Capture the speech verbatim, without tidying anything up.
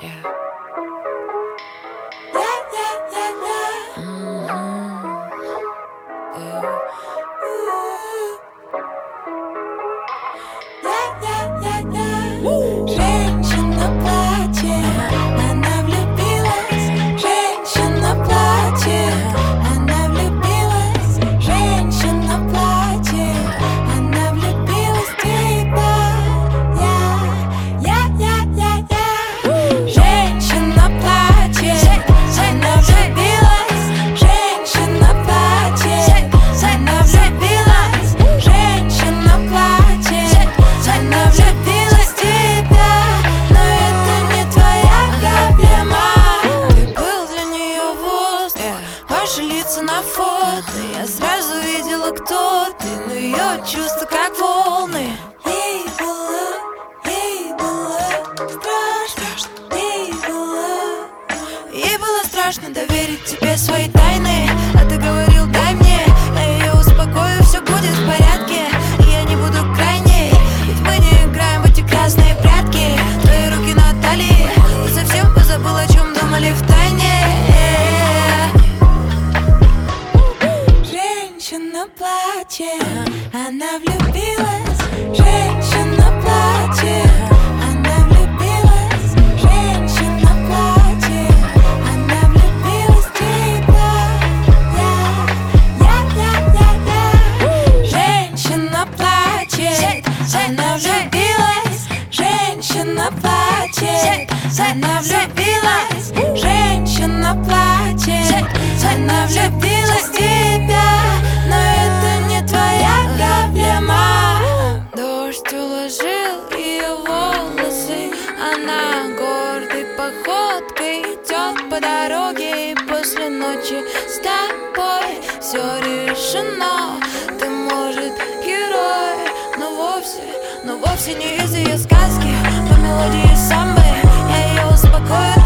Yeah. Женщина плачет, она влюбилась. Женщина плачет, она влюбилась. Женщина плачет, она влюбилась в тебя. Я, я, я, я, я. Женщина плачет, она влюбилась. Женщина плачет, она влюбилась. Женщина плачет, она влюбилась в тебя. Но это не твоя проблема. Ты был для нее воздух, ваши лица на фото. Я сразу видела, кто ты, но ее чувства как волны. Ей было, ей было страшно, ей было, ей было страшно доверить тебе свои тайны. А ты говорил, дай мне, я ее успокою, все будет в порядке. И я не буду крайней, ведь мы не играем в эти грязные прятки. Твои руки на талии, ты совсем позабыл, о чем думали в тайне. Женщина плачет, она влюбилась. Женщина плачет, она влюбилась. Женщина плачет, она влюбилась в тебя. Я, я, я, я, я. Женщина плачет, она влюбилась. Женщина плачет, она влюбилась. Женщина плачет, она влюбилась в тебя. Но это не твоя проблема. Дождь уложил ее волосы. Она гордой походкой идет по дороге. И после ночи с тобой все решено. Ты, может, герой, но вовсе, но вовсе не из ее сказки. По мелодии самбы я ее успокою.